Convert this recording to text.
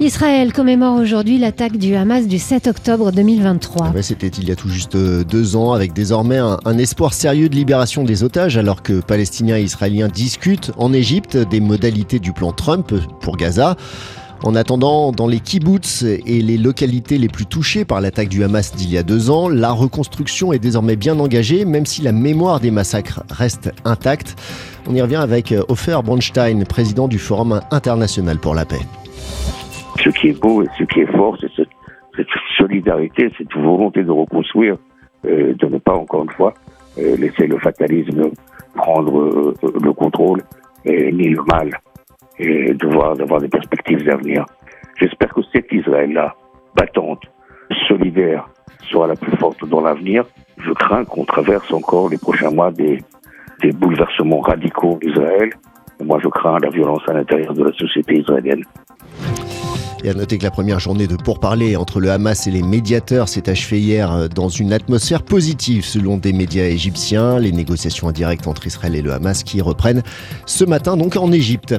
Israël commémore aujourd'hui l'attaque du Hamas du 7 octobre 2023. Ouais, c'était il y a tout juste 2 ans, avec désormais un espoir sérieux de libération des otages, alors que Palestiniens et Israéliens discutent en Égypte des modalités du plan Trump pour Gaza. En attendant, dans les kibboutz et les localités les plus touchées par l'attaque du Hamas d'il y a 2 ans, la reconstruction est désormais bien engagée, même si la mémoire des massacres reste intacte. On y revient avec Ofer Bronstein, président du Forum international pour la paix. Ce qui est beau et ce qui est fort, c'est cette solidarité, cette volonté de reconstruire, de ne pas, encore une fois, laisser le fatalisme prendre le contrôle, ni le mal, et d'avoir des perspectives d'avenir. J'espère que cet Israël-là, battante, solidaire, sera la plus forte dans l'avenir. Je crains qu'on traverse encore les prochains mois des bouleversements radicaux d'Israël. Moi, je crains la violence à l'intérieur de la société israélienne. Et à noter que la première journée de pourparlers entre le Hamas et les médiateurs s'est achevée hier dans une atmosphère positive selon des médias égyptiens. Les négociations indirectes entre Israël et le Hamas qui reprennent ce matin donc en Égypte.